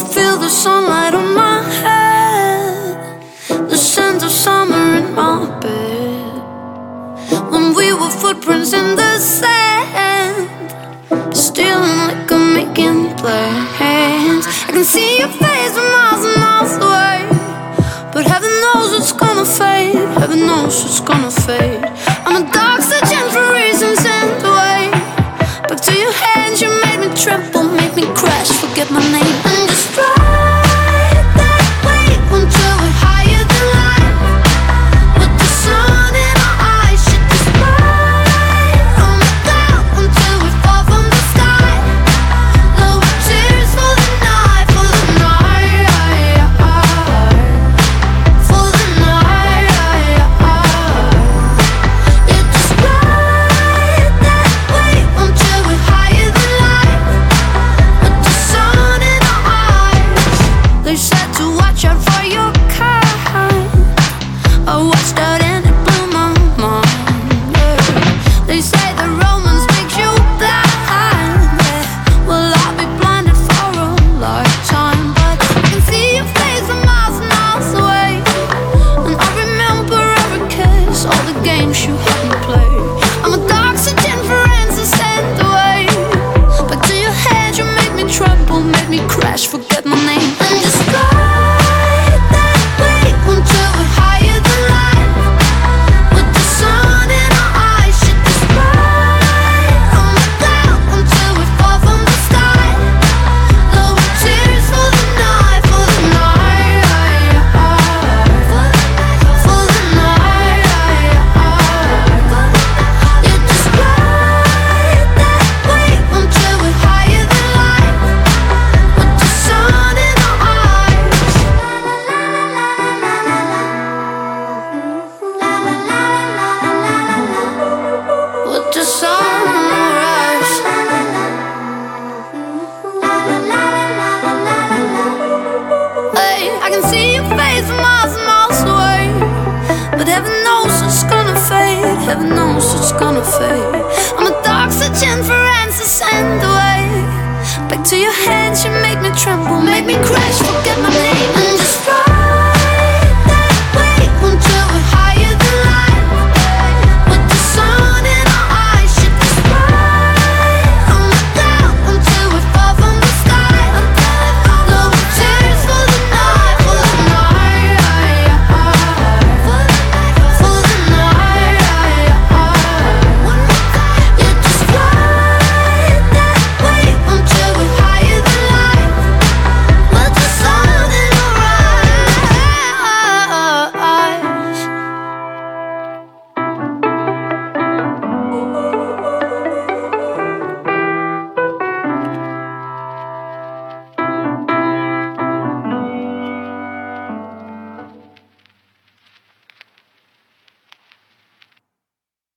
feel the sunlight on my head, the scent of summer in my bed. When we were footprints in the sand, stealing liquor, making plans. I can see your face from miles and miles away, but heaven knows it's gonna fade. Heaven knows it's gonna fade. I'm a dog searching for reasons and the way back to your hands. You made me tremble, made me crash, forget my name, and just ride that wave until we're higher than life. With the sun in our eyes, shit just ride on the cloud until we fall from the sky. Low tears for the night, for the night, for the night. Yeah, just ride that wave until we're higher than life. With the sun in our eyes. They said to watch out for your kind. I watched out and it blew my mind. Yeah. They say the romance makes you blind. Yeah. Well, I'll be blinded for a lifetime, but I can see your face from miles and miles away, and I remember every kiss, all the games you had me play. I'm a dog searching for answers and the way back to your head. You made me tremble, made me crash, forget my